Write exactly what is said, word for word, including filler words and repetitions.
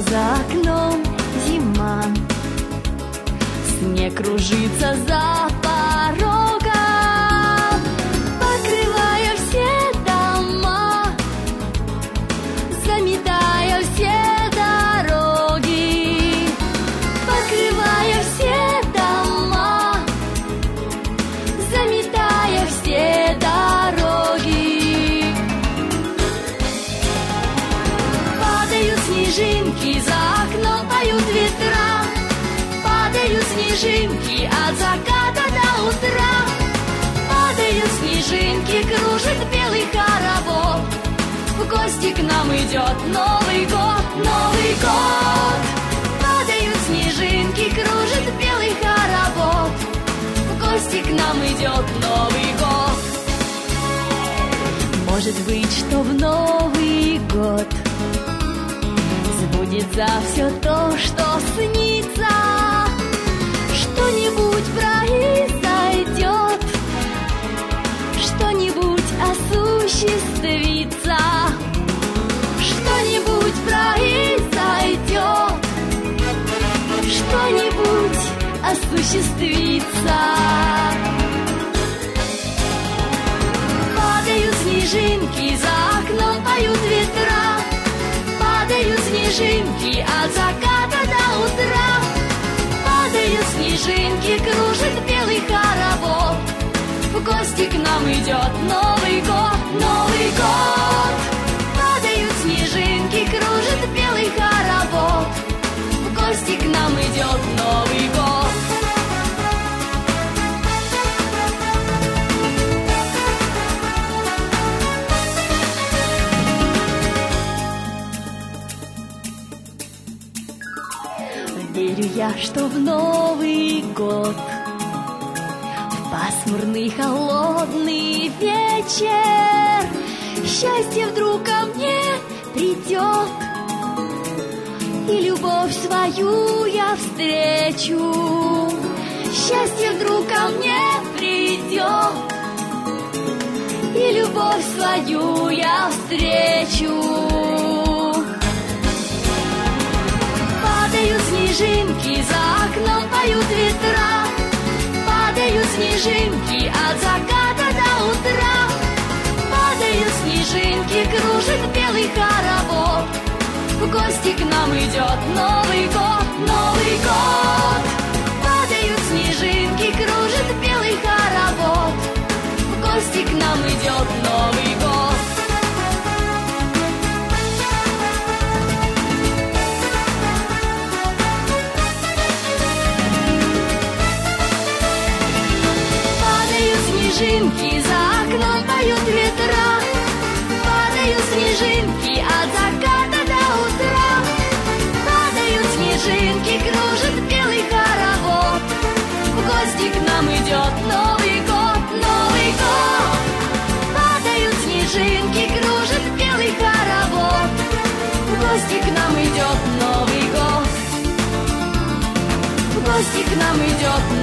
за окном зима, снег кружится за порогом, покрывая все дома, заметая все дороги, покрывая все дома, заметая все дороги. Падают снежинки, за окном поют ветра, падают снежинки от заката до утра. Падают снежинки, кружит белый хоровод, в гости к нам идет Новый год, Новый год. Падают снежинки, кружит белый хоровод, в гости к нам идет Новый год. Может быть, что в Новый год сбудется все то, что снится, что-нибудь произойдет, что-нибудь осуществится, что-нибудь произойдет, что-нибудь осуществится. Падают снежинки, за окном поют ветра, падают снежинки от заката до утра. Падают снежинки, кружит белый хоровод, в гости к нам идет Новый год, Новый год. Падают снежинки, кружит белый хоровод, в гости к нам идет Новый год. Верю я, что в Новый год, в пасмурный холодный вечер, счастье вдруг ко мне придет, и любовь свою я встречу. Счастье вдруг ко мне придет, и любовь свою я встречу. Падают снежинки, за окном поют ветра, падают снежинки от заката до утра. Падают снежинки, кружит белый хоровод, в гости к нам идет Новый год, Новый год. Падают снежинки, кружит белый хоровод, в гости к нам идет Новый год. Снежинки, за окном поют ветра, падают снежинки от заката до утра. Падают снежинки, кружит белый хоровод, в гости к нам идет Новый год, Новый год. Падают снежинки, кружит белый хоровод, в гости к нам идет Новый год, в гости к нам идет